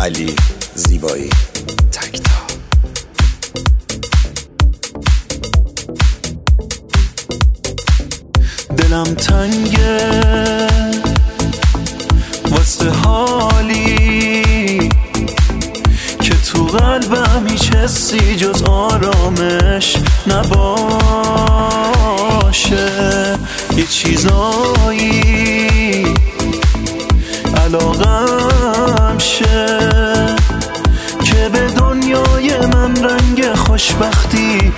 علی زیبایی تکتا. دلم تنگه واسه حالی که تو قلبم هیچ حسی جز آرامش نباشه. یه چیزایی علاقم شه که به دنیای من رنگ خوشبختی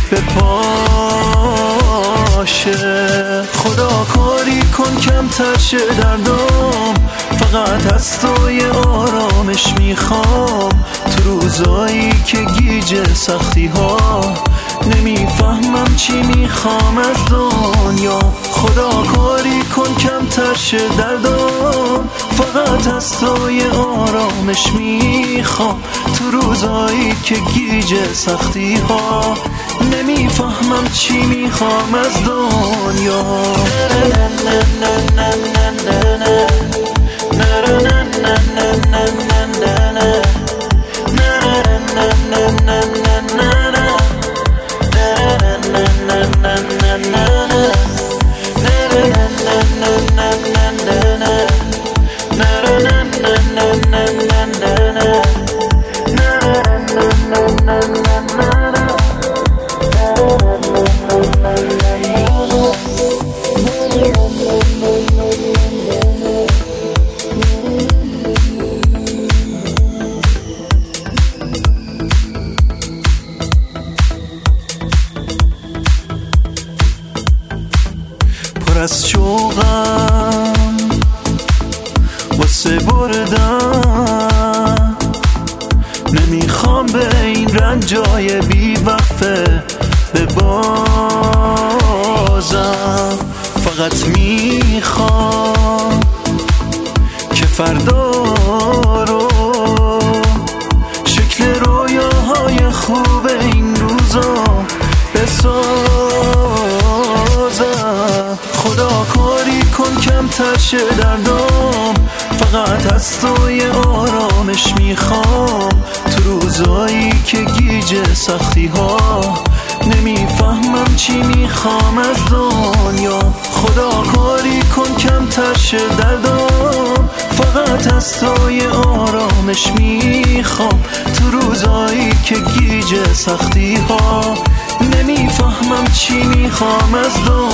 بپاشه. خدا کاری کن کمتر شه دردم، فقط از تو یه آرامش میخوام تو روزایی که گیج سختی ها نمیفهمم چی میخوام از دنیا. خدا کاری کن کمتر شه دردم، فقط از تو یه آرامش میخوام تو روزایی که گیج سختی ها نمیفهمم چی میخوام از دنیا. پر از شوقم واسه بردن، نمیخوام به این رنجای بی وقفه ببازم. فقط میخوام که فردا رو شکل رویاهای خوب این روزا بسازم. خدا کاری کن کمتر شه دردم، فقط از تو یه آرامش میخوام تو روزایی که گیج سختی ها نمیفهمم چی میخوام از دنیا. خدا کاری کن کمتر شه دردم، فقط از تو یه آرامش میخوام تو روزایی که گیج سختی ها نمیفهمم چی میخوام از دنیا.